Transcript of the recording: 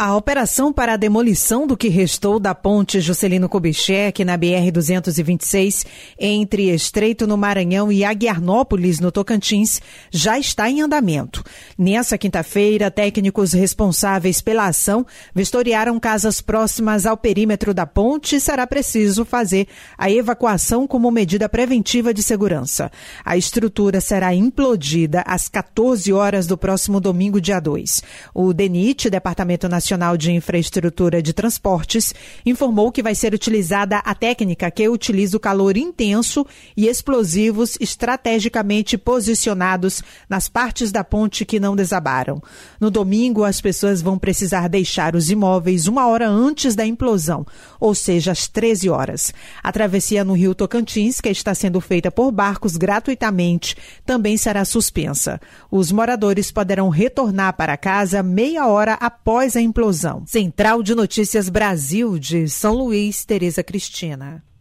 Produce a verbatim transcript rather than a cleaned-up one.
A operação para a demolição do que restou da ponte Juscelino Kubitschek na B R duzentos e vinte e seis entre Estreito no Maranhão e Aguiarnópolis, no Tocantins, já está em andamento. Nessa quinta-feira, técnicos responsáveis pela ação vistoriaram casas próximas ao perímetro da ponte e será preciso fazer a evacuação como medida preventiva de segurança. A estrutura será implodida às quatorze horas do próximo domingo, dia dois. O DENIT, Departamento Nacional Nacional de Infraestrutura de Transportes, informou que vai ser utilizada a técnica que utiliza o calor intenso e explosivos estrategicamente posicionados nas partes da ponte que não desabaram. No domingo, as pessoas vão precisar deixar os imóveis uma hora antes da implosão, ou seja, às treze horas. A travessia no Rio Tocantins, que está sendo feita por barcos gratuitamente, também será suspensa. Os moradores poderão retornar para casa meia hora após a implosão. Central de Notícias Brasil, de São Luís, Tereza Cristina.